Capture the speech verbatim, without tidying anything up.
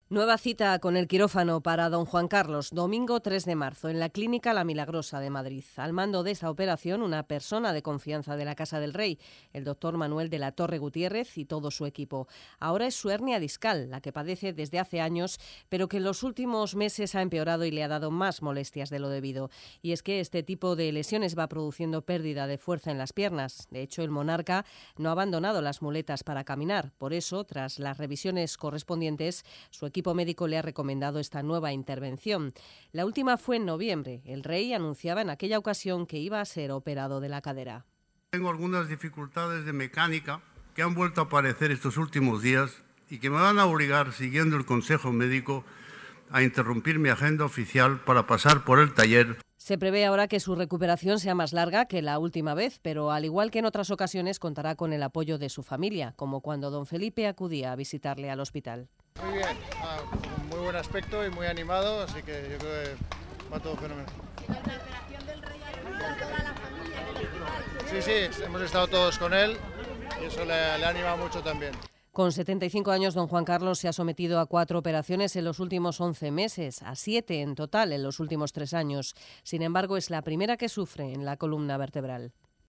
Nueva cita con el quirófano para don Juan Carlos, domingo tres de marzo, en la Clínica La Milagrosa de Madrid. Al mando de esta operación, una persona de confianza de la Casa del Rey, el doctor Manuel de la Torre Gutiérrez y todo su equipo. Ahora es su hernia discal, la que padece desde hace años, pero que en los últimos meses ha empeorado y le ha dado más molestias de lo debido. Y es que este tipo de lesiones va produciendo pérdida de fuerza en las piernas. De hecho, el monarca no ha abandonado las muletas para caminar. Por eso, tras las revisiones correspondientes, su equipo El equipo médico le ha recomendado esta nueva intervención. La última fue en noviembre. El rey anunciaba en aquella ocasión que iba a ser operado de la cadera. Tengo algunas dificultades de mecánica que han vuelto a aparecer estos últimos días y que me van a obligar, siguiendo el consejo médico, a interrumpir mi agenda oficial para pasar por el taller. Se prevé ahora que su recuperación sea más larga que la última vez, pero al igual que en otras ocasiones contará con el apoyo de su familia, como cuando don Felipe acudía a visitarle al hospital. Muy bien, ah, muy buen aspecto y muy animado, así que yo creo que va todo fenomenal. ¿La operación del rey ayuda a toda la familia en el hospital? Sí, sí, hemos estado todos con él y eso le, le anima mucho también. Con setenta y cinco años, don Juan Carlos se ha sometido a cuatro operaciones en los últimos once meses, a siete en total en los últimos tres años. Sin embargo, es la primera que sufre en la columna vertebral.